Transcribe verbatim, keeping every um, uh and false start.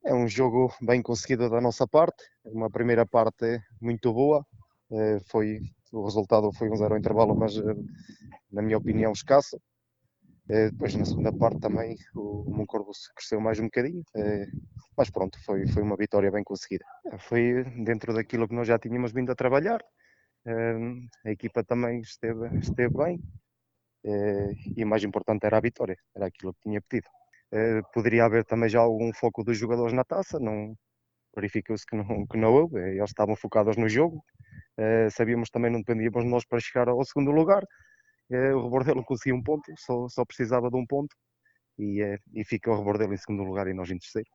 É um jogo bem conseguido da nossa parte, uma primeira parte muito boa, eh, foi, o resultado foi um zero ao intervalo, mas eh, na minha opinião escasso. Eh, Depois na segunda parte também o Moncorvo cresceu mais um bocadinho, eh, mas pronto, foi, foi uma vitória bem conseguida. Eh, Foi dentro daquilo que nós já tínhamos vindo a trabalhar, eh, a equipa também esteve, esteve bem, eh, e o mais importante era a vitória, era aquilo que tinha pedido. Eh, Poderia haver também já algum foco dos jogadores na taça, não, verificou-se que não, que não houve, eh, eles estavam focados no jogo, eh, sabíamos também não dependíamos de nós para chegar ao segundo lugar, eh, o Rebordelo conseguiu um ponto, só, só precisava de um ponto, e, eh, e fica o Rebordelo em segundo lugar e nós em terceiro.